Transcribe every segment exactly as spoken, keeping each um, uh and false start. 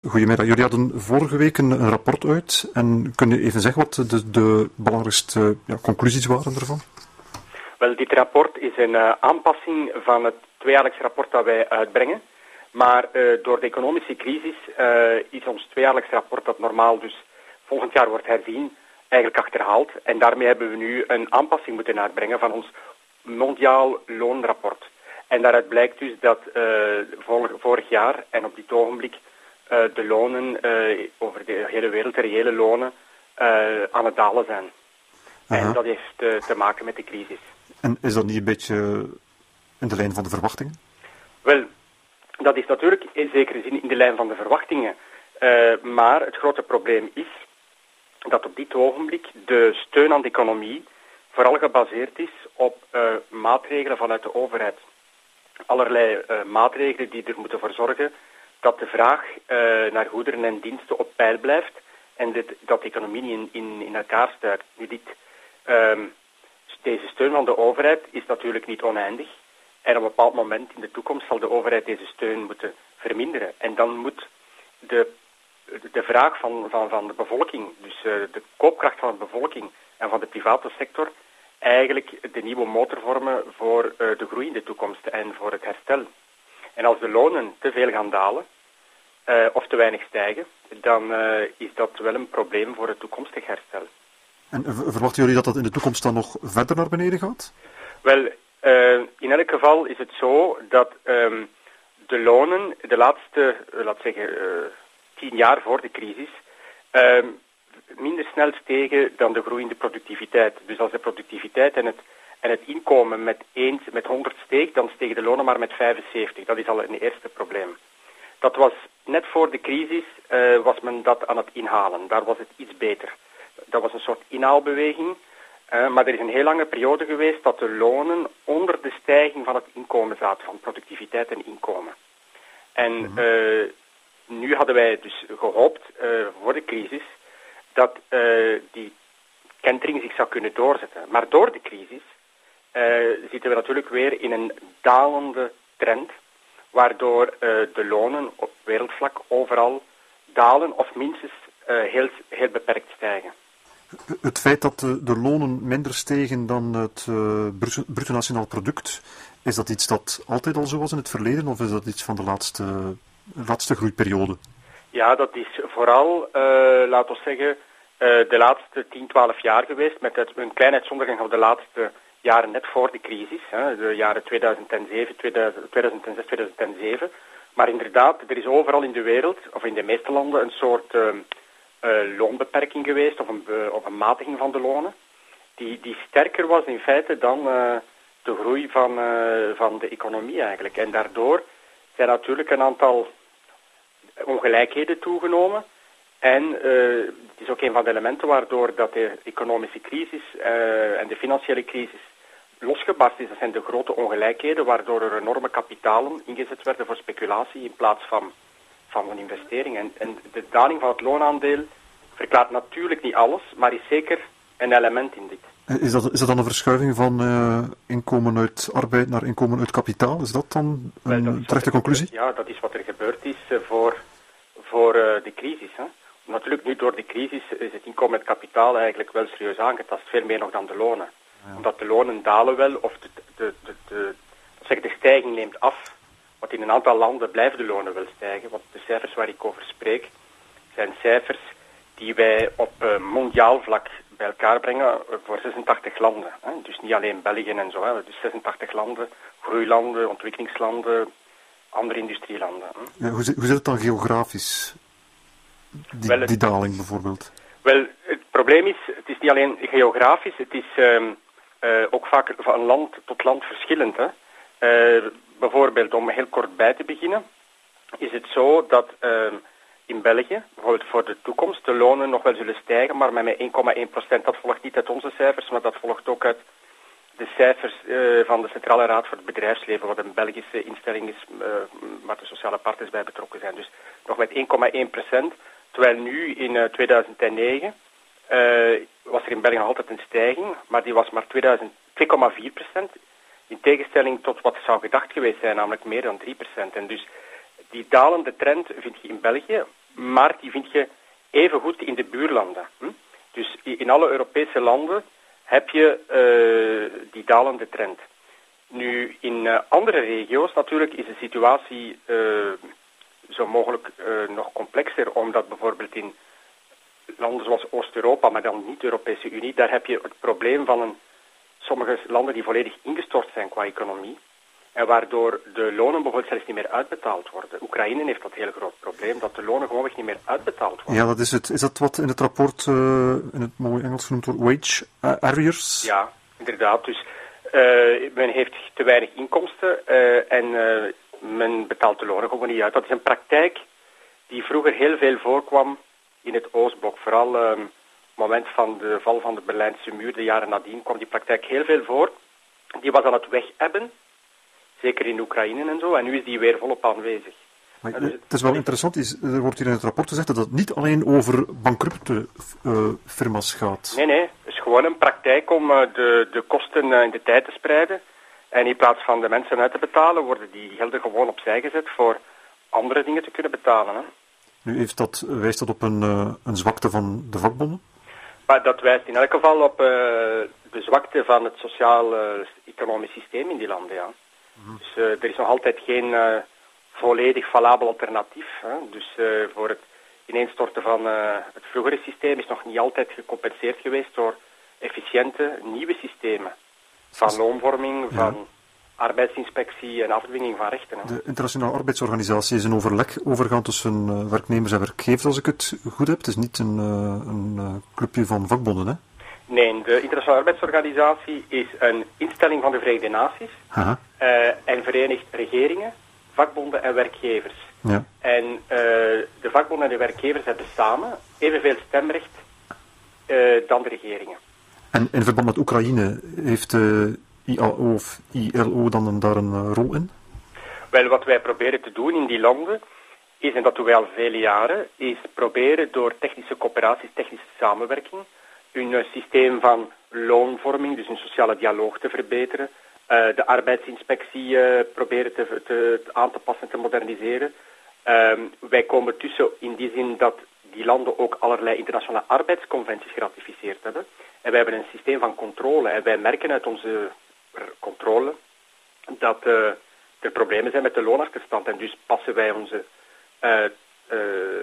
Goedemiddag. Jullie hadden vorige week een, een rapport uit. En kun je even zeggen wat de, de belangrijkste ja, conclusies waren ervan? Wel, dit rapport is een uh, aanpassing van het tweejaarlijks rapport dat wij uitbrengen. Maar uh, door de economische crisis uh, is ons tweejaarlijks rapport, dat normaal dus volgend jaar wordt herzien, eigenlijk achterhaald. En daarmee hebben we nu een aanpassing moeten uitbrengen van ons mondiaal loonrapport. En daaruit blijkt dus dat uh, vorig jaar en op dit ogenblik uh, de lonen uh, over de hele wereld, de reële lonen, uh, aan het dalen zijn. Aha. En dat heeft uh, te maken met de crisis. En is dat niet een beetje in de lijn van de verwachtingen? Wel, dat is natuurlijk in zekere zin in de lijn van de verwachtingen. Uh, maar het grote probleem is dat op dit ogenblik de steun aan de economie vooral gebaseerd is op uh, maatregelen vanuit de overheid. Allerlei uh, maatregelen die er moeten voor zorgen dat de vraag uh, naar goederen en diensten op peil blijft en dit, dat de economie in, in, in elkaar stuikt. Nu dit, uh, deze steun van de overheid is natuurlijk niet oneindig en op een bepaald moment in de toekomst zal de overheid deze steun moeten verminderen. En dan moet de, de vraag van, van, van de bevolking, dus uh, de koopkracht van de bevolking en van de private sector, eigenlijk de nieuwe motor vormen voor uh, de groei in de toekomst en voor het herstel. En als de lonen te veel gaan dalen, uh, of te weinig stijgen, dan uh, is dat wel een probleem voor het toekomstig herstel. En verwachten jullie dat dat in de toekomst dan nog verder naar beneden gaat? Wel, uh, in elk geval is het zo dat um, de lonen de laatste, uh, laat zeggen, uh, tien jaar voor de crisis, uh, minder snel stegen dan de groeiende productiviteit. Dus als de productiviteit en het, en het inkomen met, eens, met honderd steeg, dan stegen de lonen maar met vijfenzeventig. Dat is al een eerste probleem. Dat was net voor de crisis, uh, was men dat aan het inhalen. Daar was het iets beter. Dat was een soort inhaalbeweging. Uh, maar er is een heel lange periode geweest dat de lonen onder de stijging van het inkomen zaten, van productiviteit en inkomen. En uh, nu hadden wij dus gehoopt, uh, voor de crisis, dat uh, die kentering zich zou kunnen doorzetten. Maar door de crisis uh, zitten we natuurlijk weer in een dalende trend, waardoor uh, de lonen op wereldvlak overal dalen of minstens uh, heel, heel beperkt stijgen. Het feit dat de, de lonen minder stegen dan het uh, bruto nationaal product, is dat iets dat altijd al zo was in het verleden of is dat iets van de laatste, laatste groeiperiode? Ja, dat is vooral, uh, laten we zeggen, uh, de laatste tien, twaalf jaar geweest, met het, een kleine uitzondering op de laatste jaren net voor de crisis, hè, de jaren tweeduizend zeven, tweeduizend, tweeduizend zes, tweeduizend zeven. Maar inderdaad, er is overal in de wereld, of in de meeste landen, een soort uh, uh, loonbeperking geweest, of een, uh, of een matiging van de lonen, die, die sterker was in feite dan uh, de groei van, uh, van de economie eigenlijk. En daardoor zijn natuurlijk een aantal ongelijkheden toegenomen. En uh, het is ook een van de elementen waardoor dat de economische crisis uh, en de financiële crisis losgebarst is. Dat zijn de grote ongelijkheden, waardoor er enorme kapitalen ingezet werden voor speculatie in plaats van, van een investering. En, en de daling van het loonaandeel verklaart natuurlijk niet alles, maar is zeker een element in dit. Is dat, is dat dan een verschuiving van uh, inkomen uit arbeid naar inkomen uit kapitaal? Is dat dan een Wel, dat terechte conclusie? Gebeurt, ja, dat is wat er gebeurd is uh, voor, voor uh, de crisis. Hè. Natuurlijk, nu door de crisis is het inkomen uit kapitaal eigenlijk wel serieus aangetast, veel meer nog dan de lonen. Ja. Omdat de lonen dalen wel, of de, de, de, de, zeg, de stijging neemt af. Want in een aantal landen blijven de lonen wel stijgen. Want de cijfers waar ik over spreek, zijn cijfers die wij op uh, mondiaal vlak bij elkaar brengen voor zesentachtig landen. Hè. Dus niet alleen België en zo. Hè. Dus zesentachtig landen, groeilanden, ontwikkelingslanden, andere industrielanden. Hè. Ja, hoe, zit, hoe zit het dan geografisch? Die, wel, het, die daling bijvoorbeeld? Wel, het probleem is, het is niet alleen geografisch, het is uh, uh, ook vaak van land tot land verschillend. Hè. Uh, bijvoorbeeld, om heel kort bij te beginnen, is het zo dat uh, in België, bijvoorbeeld voor de toekomst, de lonen nog wel zullen stijgen, maar met één komma één procent. Dat volgt niet uit onze cijfers, maar dat volgt ook uit de cijfers uh, van de Centrale Raad voor het Bedrijfsleven, wat een Belgische instelling is, uh, waar de sociale partners bij betrokken zijn. Dus nog met één komma één procent, terwijl nu in uh, tweeduizend negen uh, was er in België nog altijd een stijging, maar die was maar twee komma vier procent, in tegenstelling tot wat zou gedacht geweest zijn, namelijk meer dan drie procent. En dus die dalende trend vind je in België maar die vind je even goed in de buurlanden. Hm? Dus in alle Europese landen heb je uh, die dalende trend. Nu, in uh, andere regio's natuurlijk is de situatie uh, zo mogelijk uh, nog complexer, omdat bijvoorbeeld in landen zoals Oost-Europa, maar dan niet de Europese Unie, daar heb je het probleem van een, sommige landen die volledig ingestort zijn qua economie. En waardoor de lonen bijvoorbeeld zelfs niet meer uitbetaald worden. Oekraïne heeft dat heel groot probleem, dat de lonen gewoonweg niet meer uitbetaald worden. Ja, dat is het. Is dat wat in het rapport, uh, in het mooie Engels genoemd wordt, wage arrears? Ja, inderdaad. Dus uh, men heeft te weinig inkomsten uh, en uh, men betaalt de lonen gewoon niet uit. Dat is een praktijk die vroeger heel veel voorkwam in het Oostblok. Vooral uh, op het moment van de val van de Berlijnse muur, de jaren nadien, kwam die praktijk heel veel voor. Die was aan het wegebben. Zeker in Oekraïne en zo. En nu is die weer volop aanwezig. Maar, dus het is wel interessant, is, er wordt hier in het rapport gezegd dat het niet alleen over bankrutte uh, firma's gaat. Nee, nee. Het is gewoon een praktijk om uh, de, de kosten uh, in de tijd te spreiden. En in plaats van de mensen uit te betalen, worden die gelden gewoon opzij gezet voor andere dingen te kunnen betalen. Hè. Nu heeft dat, wijst dat op een, uh, een zwakte van de vakbonden? Maar dat wijst in elk geval op uh, de zwakte van het sociaal-economisch uh, systeem in die landen, ja. Dus uh, er is nog altijd geen uh, volledig valabel alternatief. Hè. Dus uh, voor het ineenstorten van uh, het vroegere systeem is nog niet altijd gecompenseerd geweest door efficiënte nieuwe systemen. Van loonvorming, van ja. arbeidsinspectie en afdwinging van rechten. Hè. De Internationale Arbeidsorganisatie is een overleg overgaan tussen uh, werknemers en werkgevers, als ik het goed heb. Het is niet een, uh, een uh, clubje van vakbonden, hè? Nee, de Internationale Arbeidsorganisatie is een instelling van de Verenigde Naties uh, en verenigt regeringen, vakbonden en werkgevers. Ja. En uh, de vakbonden en de werkgevers hebben samen evenveel stemrecht uh, dan de regeringen. En in verband met Oekraïne heeft de I A O of I L O dan een, daar een uh, rol in? Wel, wat wij proberen te doen in die landen is, en dat doen wij al vele jaren, is proberen door technische coöperaties, technische samenwerking, een systeem van loonvorming, dus een sociale dialoog te verbeteren, uh, de arbeidsinspectie uh, proberen te, te, aan te passen en te moderniseren. Uh, wij komen tussen in die zin dat die landen ook allerlei internationale arbeidsconventies geratificeerd hebben. En wij hebben een systeem van controle. En wij merken uit onze controle dat uh, er problemen zijn met de loonachterstand. En dus passen wij onze... Uh, uh,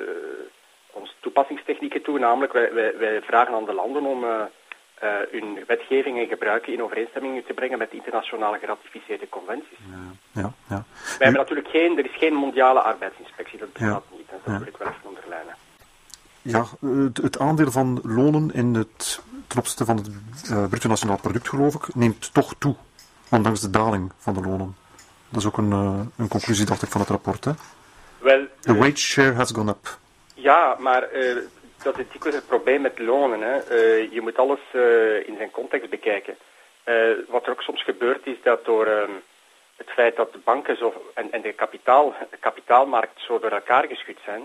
onze toepassingstechnieken toe, namelijk wij, wij, wij vragen aan de landen om uh, uh, hun wetgeving en gebruiken in overeenstemming te brengen met internationale geratificeerde conventies. Ja, ja, ja. Wij hebben natuurlijk geen, er is geen mondiale arbeidsinspectie, dat bestaat ja, niet, hè, dat ja. wil ik wel even onderlijnen. Ja, het, het aandeel van lonen in het, ten opzichte van het uh, bruto nationaal product, geloof ik, neemt toch toe, ondanks de daling van de lonen. Dat is ook een, uh, een conclusie, dacht ik, van het rapport, hè? Wel, The wage share has gone up. Ja, maar uh, dat is dikwijls het probleem met lonen. Hè. Uh, je moet alles uh, in zijn context bekijken. Uh, wat er ook soms gebeurt is dat door uh, het feit dat de banken zo, en, en de, kapitaal, de kapitaalmarkt zo door elkaar geschud zijn,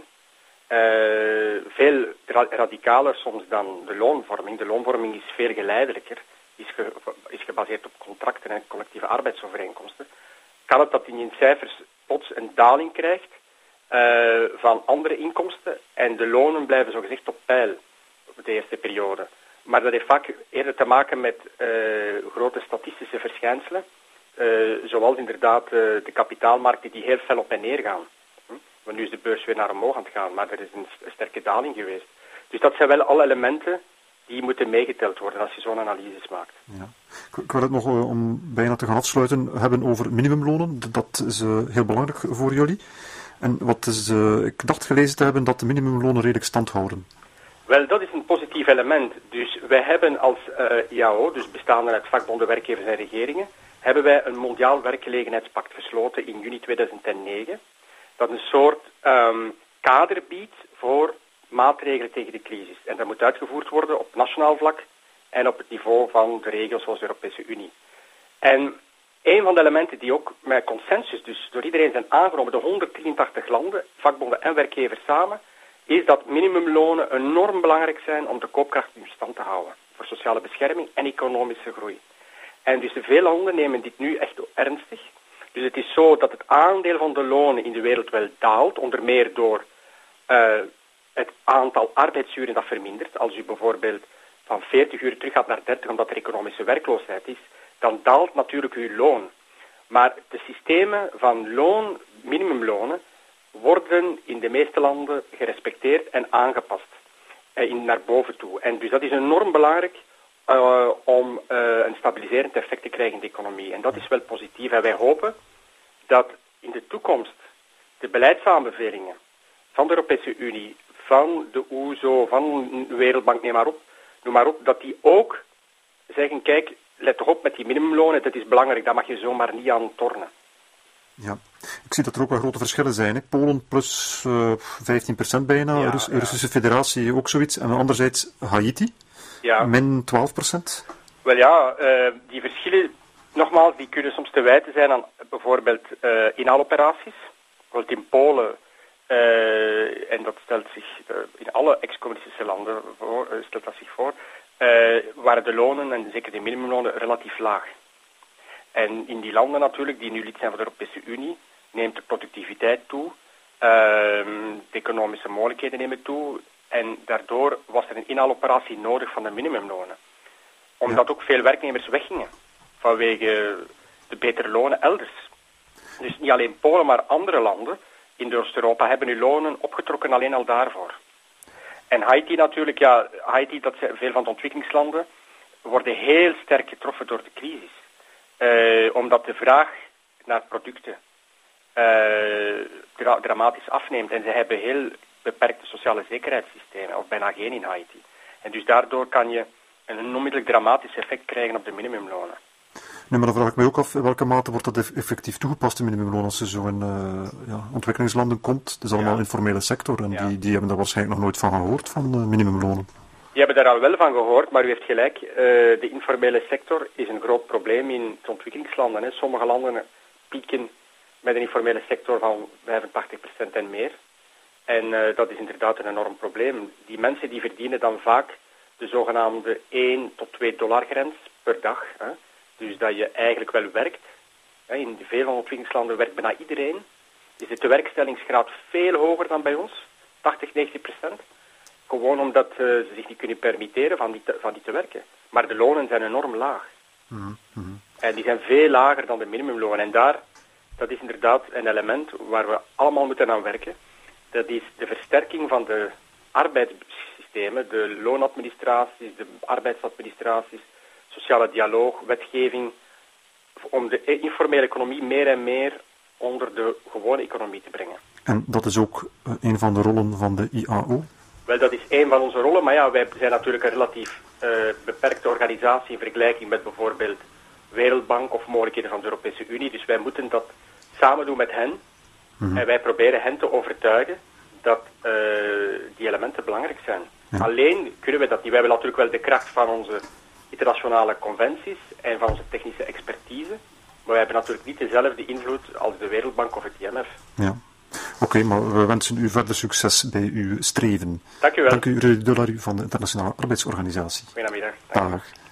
uh, veel ra- radicaler soms dan de loonvorming. De loonvorming is veel geleidelijker, is, ge, is gebaseerd op contracten en collectieve arbeidsovereenkomsten. Kan het dat in je cijfers plots een daling krijgt Uh, van andere inkomsten en de lonen blijven zogezegd op peil op de eerste periode. Maar dat heeft vaak eerder te maken met uh, grote statistische verschijnselen, uh, zoals inderdaad uh, de kapitaalmarkten die heel fel op en neer gaan. Hm? Want nu is de beurs weer naar omhoog aan het gaan, maar er is een, een sterke daling geweest. Dus dat zijn wel alle elementen die moeten meegeteld worden als je zo'n analyse maakt. Ja. Ik wil het nog, uh, om bijna te gaan afsluiten, hebben over minimumlonen. Dat is uh, heel belangrijk voor jullie. En wat is, uh, ik dacht gelezen te hebben dat de minimumlonen redelijk stand houden. Wel, dat is een positief element. Dus wij hebben als uh, I A O, dus bestaande uit vakbonden, werkgevers en regeringen, hebben wij een mondiaal werkgelegenheidspact gesloten in juni tweeduizend negen. Dat een soort um, kader biedt voor maatregelen tegen de crisis. En dat moet uitgevoerd worden op nationaal vlak en op het niveau van de regels zoals de Europese Unie. En een van de elementen die ook met consensus, dus door iedereen zijn aangenomen, de honderddrieëntachtig landen, vakbonden en werkgevers samen, is dat minimumlonen enorm belangrijk zijn om de koopkracht in stand te houden. Voor sociale bescherming en economische groei. En dus veel landen nemen dit nu echt ernstig. Dus het is zo dat het aandeel van de lonen in de wereld wel daalt, onder meer door uh, het aantal arbeidsuren dat vermindert. Als u bijvoorbeeld van veertig uur terug gaat naar dertig omdat er economische werkloosheid is, dan daalt natuurlijk uw loon. Maar de systemen van loon, minimumlonen, worden in de meeste landen gerespecteerd en aangepast uh, in, naar boven toe. En dus dat is enorm belangrijk uh, om uh, een stabiliserend effect te krijgen in de economie. En dat is wel positief. En wij hopen dat in de toekomst de beleidsaanbevelingen van de Europese Unie, van de O E S O, van de Wereldbank, neem maar op, noem maar op, dat die ook zeggen, kijk, let toch op met die minimumlonen, dat is belangrijk, daar mag je zomaar niet aan tornen. Ja, ik zie dat er ook wel grote verschillen zijn. Hè? Polen plus uh, vijftien procent bijna, ja, Rus- ja. Russische Federatie ook zoiets. En anderzijds Haiti, ja. min twaalf procent. Wel ja, uh, die verschillen, nogmaals, die kunnen soms te wijten zijn aan bijvoorbeeld uh, inhaaloperaties. Bijvoorbeeld in Polen, uh, en dat stelt zich uh, in alle ex-communistische landen voor, uh, stelt dat zich voor, uh, waren de lonen, en zeker de minimumlonen, relatief laag. En in die landen natuurlijk, die nu lid zijn van de Europese Unie, neemt de productiviteit toe, uh, de economische mogelijkheden nemen toe, en daardoor was er een inhaaloperatie nodig van de minimumlonen. Omdat ja. ook veel werknemers weggingen, vanwege de betere lonen elders. Dus niet alleen Polen, maar andere landen in Oost-Europa hebben hun lonen opgetrokken alleen al daarvoor. En Haiti natuurlijk, ja, Haiti, dat zijn veel van de ontwikkelingslanden, worden heel sterk getroffen door de crisis. Uh, omdat de vraag naar producten uh, dra- dramatisch afneemt. En ze hebben heel beperkte sociale zekerheidssystemen, of bijna geen in Haiti. En dus daardoor kan je een onmiddellijk dramatisch effect krijgen op de minimumlonen. Nee, maar dan vraag ik mij ook af, in welke mate wordt dat effectief toegepast, de minimumloon, als je zo in uh, ja, ontwikkelingslanden komt. Het is allemaal ja. informele sector en ja. die, die hebben daar waarschijnlijk nog nooit van gehoord, van uh, minimumlonen. Die hebben daar al wel van gehoord, maar u heeft gelijk. Uh, de informele sector is een groot probleem in de ontwikkelingslanden. Hè. Sommige landen pieken met een informele sector van vijfentachtig procent en meer. En uh, dat is inderdaad een enorm probleem. Die mensen die verdienen dan vaak de zogenaamde één tot twee dollar grens per dag. Hè. Dus dat je eigenlijk wel werkt. In veel van de ontwikkelingslanden werkt bijna iedereen. Is de tewerkstellingsgraad veel hoger dan bij ons, tachtig, negentig procent. Gewoon omdat uh, ze zich niet kunnen permitteren van die, te, van die te werken. Maar de lonen zijn enorm laag. Mm-hmm. En die zijn veel lager dan de minimumlonen. En daar, dat is inderdaad een element waar we allemaal moeten aan werken. Dat is de versterking van de arbeidssystemen, de loonadministraties, de arbeidsadministraties, sociale dialoog, wetgeving, om de informele economie meer en meer onder de gewone economie te brengen. En dat is ook uh, een van de rollen van de I A O? Wel, dat is een van onze rollen, maar ja, wij zijn natuurlijk een relatief uh, beperkte organisatie in vergelijking met bijvoorbeeld Wereldbank of mogelijkheden van de Europese Unie. Dus wij moeten dat samen doen met hen. Mm-hmm. En wij proberen hen te overtuigen dat uh, die elementen belangrijk zijn. Ja. Alleen kunnen we dat niet. Wij hebben natuurlijk wel de kracht van onze internationale conventies en van onze technische expertise, maar wij hebben natuurlijk niet dezelfde invloed als de Wereldbank of het I M F. Ja. Oké, okay, maar we wensen u verder succes bij uw streven. Dank u wel. Dank u, Rudy Delaru van de Internationale Arbeidsorganisatie. Goedemiddag. Dag.